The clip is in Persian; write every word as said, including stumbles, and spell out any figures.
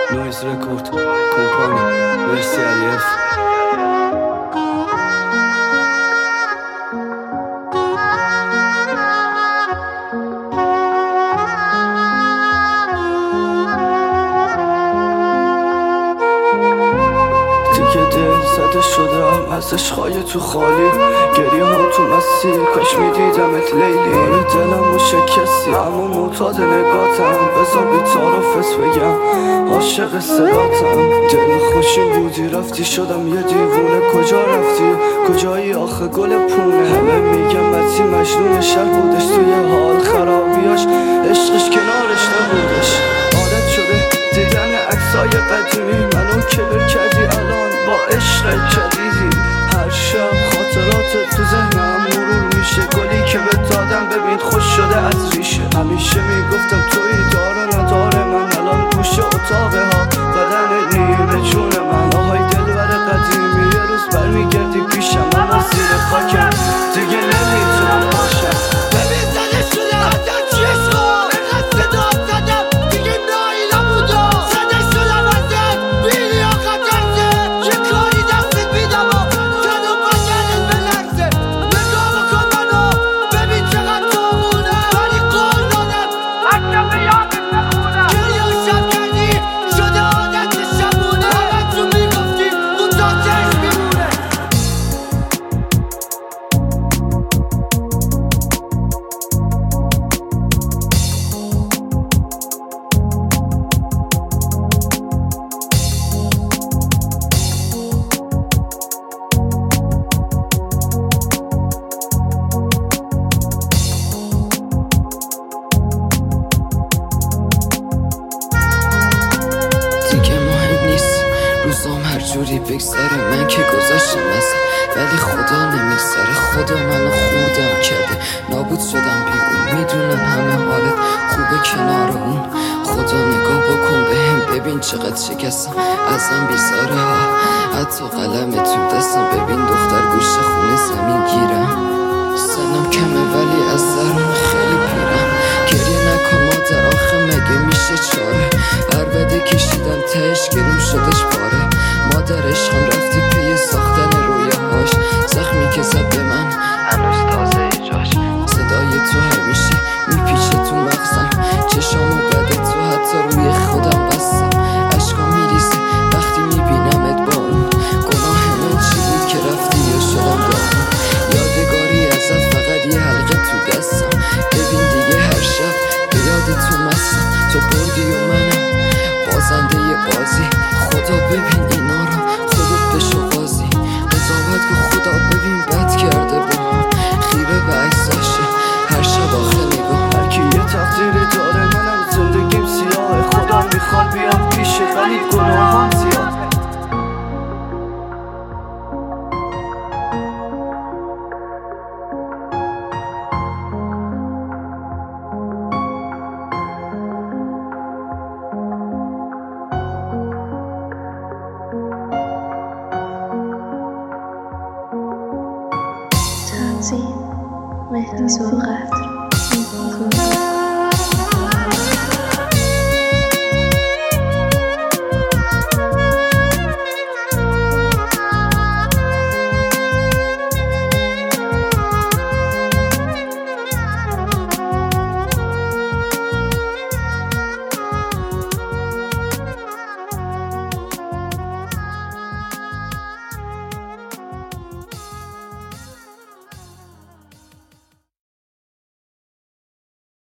نویز رکورد کمپانی مرسی علیف. زده شدم از عشقای تو خالی، گریه ها تو مسیر، کاش میدیدمت لیلی. آره دلم و شکستی اما معتاد نگاتم، بذار بی تعارفت بگم عاشق صداتم. دل خوشی بودی رفتی شدم یه دیوونه، کجا رفتی کجایی آخه گل پونه؟ همه میگم متی مجنون شهر بودش، توی حال خرابیاش عشقش کنارش نبودش. عادت شده دیدن عکسای قدیمی، منو کبر کردی الان با عشق جدیدی. هر شب خاطرات تو ذهنم مرور میشه، گلی که به دادم ببین خوش شده از ریشه. همیشه میگفتم توی داره نداره من، الان گوشه اتاقه ها بدن نیمه جون من. آهای دلبر قدیمی یه روز برمیگردی پیشم، اما زیر خاکم دیگه نمیتونم باشم. ببین زده شده حتی چشم اینقدر صدا زدم دیگه نایلا بودا. زده شدم ازت بیلی آقا درسه، یه کاری دستت میدم و زن و بدنت بلرزه. نگاه بکن منو ببین چقدر داغونه، ولی قول دادم حتی به یادت نخونم. گریه و شب کردی شده عادت شبونه، همت رو میگفتی اون تا چشم میمونه. روزام هر جوری بگذره من که گذاشتم ازم، ولی خدا نمیگذره. خدا منو خوردم کرده، نابود شدم بی اون. میدونم همه حالت خوبه کنار اون. خدا نگاه بکن بهم ببین چقدر شکستم، ازم بیزاره ها حتی قلم تو دستم. ببین دختر گوشه خونه زمین گیرم، سنم کمه ولی از درون خیلی پیرم. گریه نکن مادر آخه مگه میشه چاره؟ هر بده کشیدم تهش گلوم شدش پاره. مادر عشقم رفته پی ساختن رویاهاش، زخمی که زد به من هنوز تازه جاش. صدای تو همیشه میپیچه تو مغزم، چشامو بده تو حتی روی خودم بستم. عشقام میریزه وقتی میبینمت با اون، گناه من چی بود که رفتی یا شدم داغون؟ یادگاری ازت فقط یه حلقه تو دستم، ببین دیگه هر شب به یاد تو مستم. تو بردی و منم بازنده ی بازی، خدا ببین اینا رو خودت بشو قاضی. قضاوت که خدا ببین بد کرده با هم، خیره به عکساشه هر شب آخه نگاه. هرکی یه تقدیری داره، منم زندگیم سیاه. خدا میخواد بیام پیشه ولی گناهام زیاد. تنظیم مهدی سرقت.